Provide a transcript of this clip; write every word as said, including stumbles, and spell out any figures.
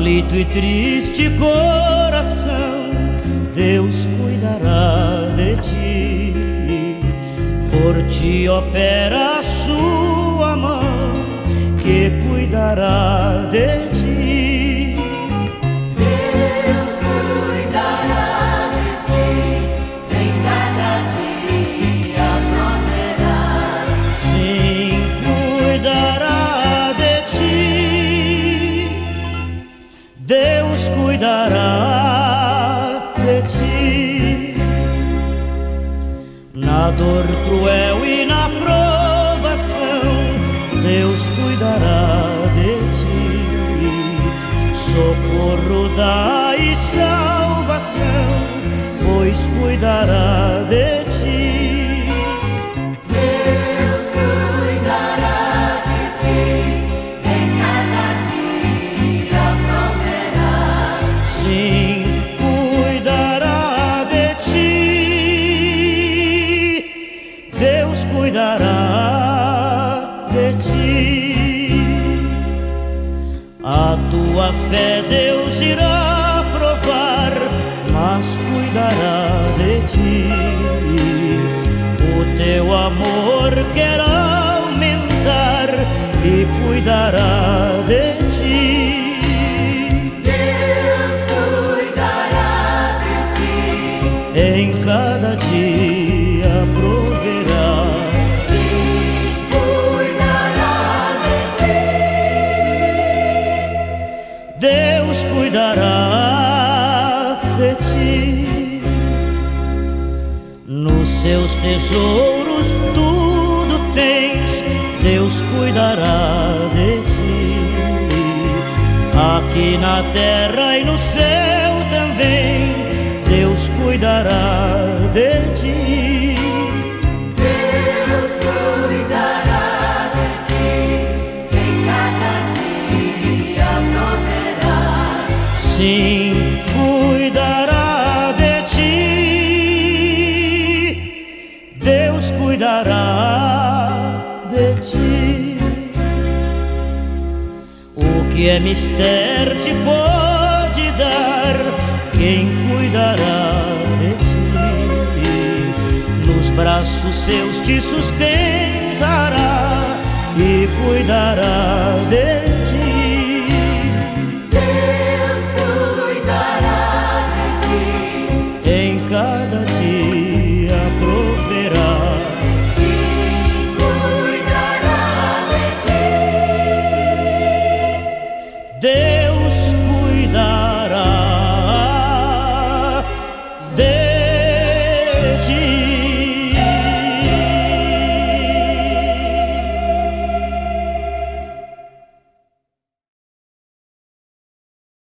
aflito e triste coração, Deus cuidará de ti. Por ti opera a sua mão, que cuidará de ti. Deus cuidará de ti, em cada dia proverá. Sim, cuidará de ti. Deus cuidará de ti. Na dor cruel e na provação, Deus cuidará de ti. Socorro dá e salvação, pois cuidará de ti. Deus cuidará de ti, em cada dia proverá. Sim, cuidará de ti. Deus cuidará de ti. A tua fé Deus irá provar, mas cuidará de ti. O teu amor quer aumentar e cuidará de ti. Deus cuidará de ti, Em cada dia proverá. sim, cuidará de ti. Deus cuidará de ti. Nos seus tesouros tudo tens, Deus cuidará de ti. Aqui na terra e no céu também, Deus cuidará de ti. Deus cuidará de ti, em cada dia proverá. Sim, cuidará de ti. Deus cuidará de ti. O que é mister te pode dar quem cuidará de ti. Nos braços seus te sustentará e cuidará de ti.